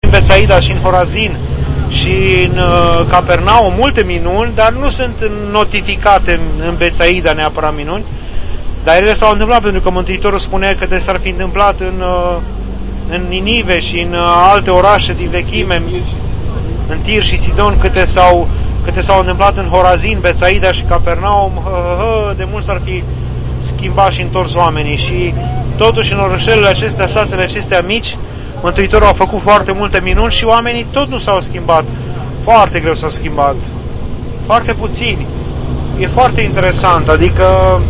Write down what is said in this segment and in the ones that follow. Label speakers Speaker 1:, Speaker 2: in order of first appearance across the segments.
Speaker 1: în Betsaida și în Horazin și în Capernaum multe minuni, dar nu sunt notificate în Betsaida neapărat minuni, dar ele s-au întâmplat pentru că Mântuitorul spunea că s-ar fi întâmplat în Ninive și în alte orașe din vechime, în Tir și Sidon, câte s-au întâmplat în Horazin, Betsaida și Capernaum. De mult s-ar fi schimbat și întors oamenii. Și totuși în orășelele acestea, satele acestea mici, Mântuitorul a făcut foarte multe minuni și oamenii tot nu s-au schimbat. Foarte greu s-au schimbat. Foarte puțini. E foarte interesant. Adică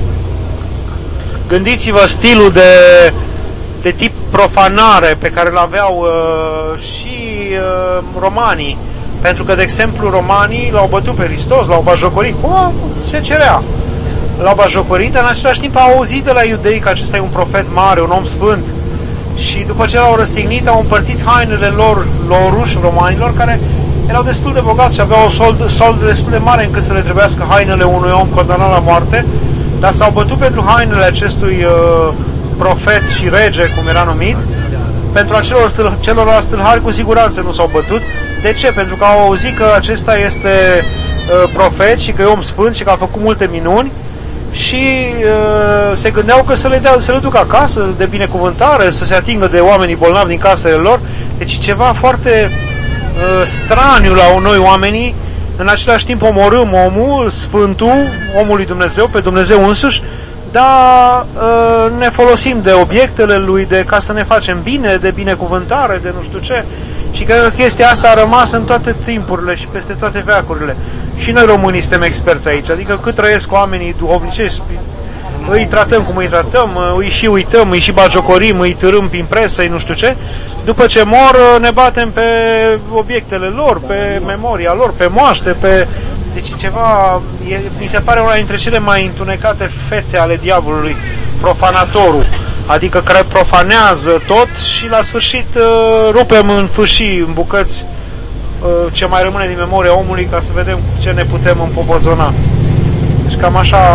Speaker 1: gândiți-vă stilul de tip profanare pe care îl aveau și romanii. Pentru că, de exemplu, romanii l-au bătut pe Hristos, l-au bajocorit. Cum se cerea? L-au bajocorit, dar în același timp au auzit de la iudei că acesta e un profet mare, un om sfânt. Și după ce l-au răstignit, au împărțit hainele lor ruși, romanilor, care erau destul de bogați și aveau o soldă destul de mare încât să le trebuiască hainele unui om condamnat la moarte, dar s-au bătut pentru hainele acestui profet și rege, cum era numit. Pentru celorlalți stâlhari cu siguranță nu s-au bătut. De ce? Pentru că au auzit că acesta este profet și că e om sfânt și că a făcut multe minuni și se gândeau că să le ducă acasă de binecuvântare, să se atingă de oamenii bolnavi din casele lor. Deci ceva foarte straniu la noi oamenii. În același timp omorâm omul, sfântul, omul lui Dumnezeu, pe Dumnezeu însuși, dar ne folosim de obiectele lui, ca să ne facem bine, de binecuvântare, de nu știu ce. Și că chestia asta a rămas în toate timpurile și peste toate veacurile. Și noi românii suntem experți aici, adică cât trăiesc oamenii duhovnicești, îi tratăm cum îi tratăm, îi și uităm, îi și bagiocorim, îi târâm prin presă, îi nu știu ce. După ce mor, ne batem pe obiectele lor, pe memoria lor, pe moaște, pe... Deci ceva, mi se pare una dintre cele mai întunecate fețe ale diavolului, profanatorul, adică care profanează tot și la sfârșit rupem în fâșii, în bucăți, ce mai rămâne din memoria omului, ca să vedem ce ne putem împopozona. Deci cam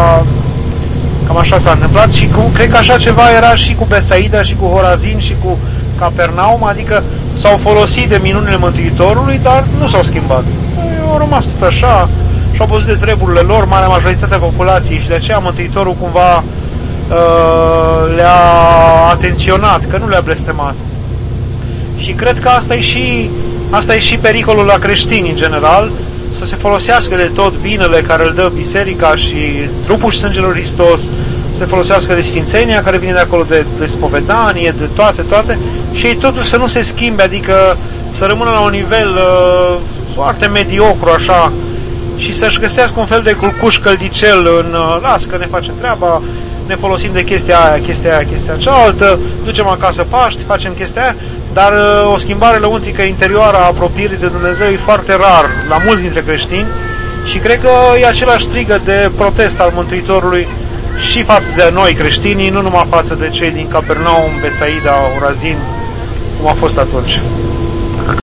Speaker 1: așa s-a întâmplat și cred că așa ceva era și cu Betsaida și cu Horazin și cu Capernaum, adică s-au folosit de minunile Mântuitorului, dar nu s-au schimbat. Au rămas tot așa și au văzut de treburile lor, marea majoritatea populației, și de aceea Mântuitorul cumva le-a atenționat, că nu le-a blestemat. Și cred că asta e și pericolul la creștini în general, să se folosească de tot binele care îl dă biserica și trupul și sângele lui Hristos, să se folosească de sfințenia care vine de acolo, de spovedanie, de toate, și ei totuși să nu se schimbe, adică să rămână la un nivel foarte mediocru așa și să-și găsească un fel de culcuș căldicel în las că ne facem treaba, ne folosim de chestia cealaltă, ducem acasă Paști, facem chestia aia, dar o schimbare lăuntrică interioară a apropierii de Dumnezeu e foarte rar la mulți dintre creștini și cred că e același strigă de protest al Mântuitorului și față de noi creștinii, nu numai față de cei din Capernaum, Betsaida, Horazin, cum a fost atunci.